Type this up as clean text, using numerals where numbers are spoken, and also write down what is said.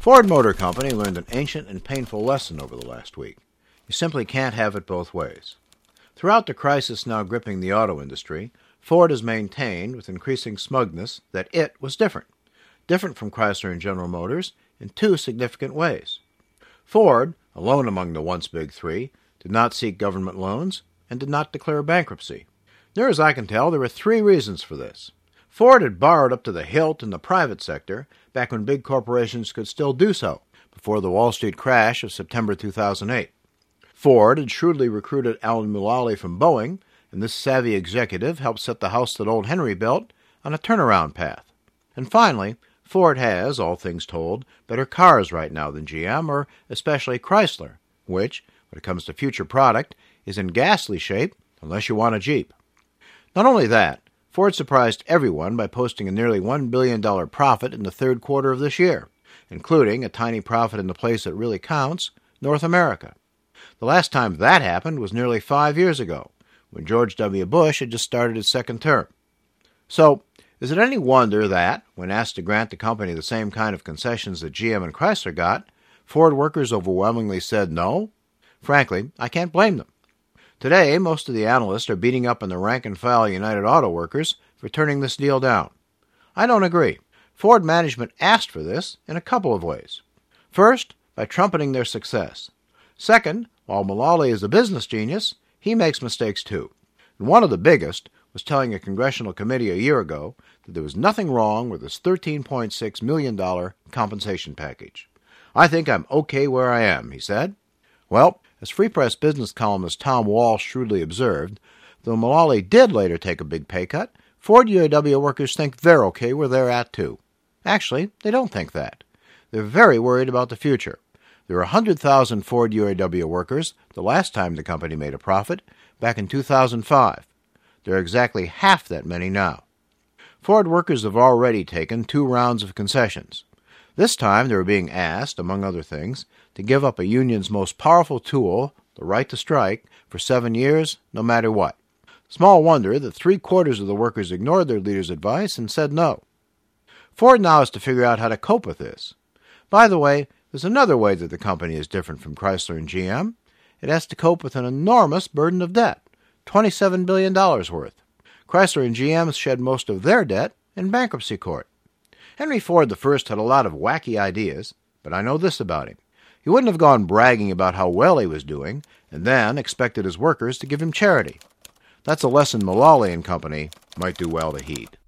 Ford Motor Company learned an ancient and painful lesson over the last week. You simply can't have it both ways. Throughout the crisis now gripping the auto industry, Ford has maintained, with increasing smugness, that it was different. Different from Chrysler and General Motors in two significant ways. Ford, alone among the once big three, did not seek government loans and did not declare bankruptcy. Near as I can tell, there were three reasons for this. Ford had borrowed up to the hilt in the private sector back when big corporations could still do so, before the Wall Street crash of September 2008. Ford had shrewdly recruited Alan Mulally from Boeing, and this savvy executive helped set the house that old Henry built on a turnaround path. And finally, Ford has, all things told, better cars right now than GM, or especially Chrysler, which, when it comes to future product, is in ghastly shape unless you want a Jeep. Not only that, Ford surprised everyone by posting a nearly $1 billion profit in the third quarter of this year, including a tiny profit in the place that really counts, North America. The last time that happened was nearly 5 years ago, when George W. Bush had just started his second term. So, is it any wonder that, when asked to grant the company the same kind of concessions that GM and Chrysler got, Ford workers overwhelmingly said no? Frankly, I can't blame them. Today, most of the analysts are beating up on the rank-and-file United Auto Workers for turning this deal down. I don't agree. Ford management asked for this in a couple of ways. First, by trumpeting their success. Second, while Mulally is a business genius, he makes mistakes too. And one of the biggest was telling a congressional committee a year ago that there was nothing wrong with his $13.6 million compensation package. I think I'm okay where I am, he said. Well, as Free Press business columnist Tom Walsh shrewdly observed, though Mulally did later take a big pay cut, Ford UAW workers think they're okay where they're at too. Actually, they don't think that. They're very worried about the future. There were 100,000 Ford UAW workers the last time the company made a profit, back in 2005. There are exactly half that many now. Ford workers have already taken 2 rounds of concessions. This time they were being asked, among other things, to give up a union's most powerful tool, the right to strike, for 7 years, no matter what. Small wonder that 3/4 of the workers ignored their leader's advice and said no. Ford now has to figure out how to cope with this. By the way, there's another way that the company is different from Chrysler and GM. It has to cope with an enormous burden of debt, $27 billion worth. Chrysler and GM shed most of their debt in bankruptcy court. Henry Ford I had a lot of wacky ideas, but I know this about him. He wouldn't have gone bragging about how well he was doing and then expected his workers to give him charity. That's a lesson Mulally and company might do well to heed.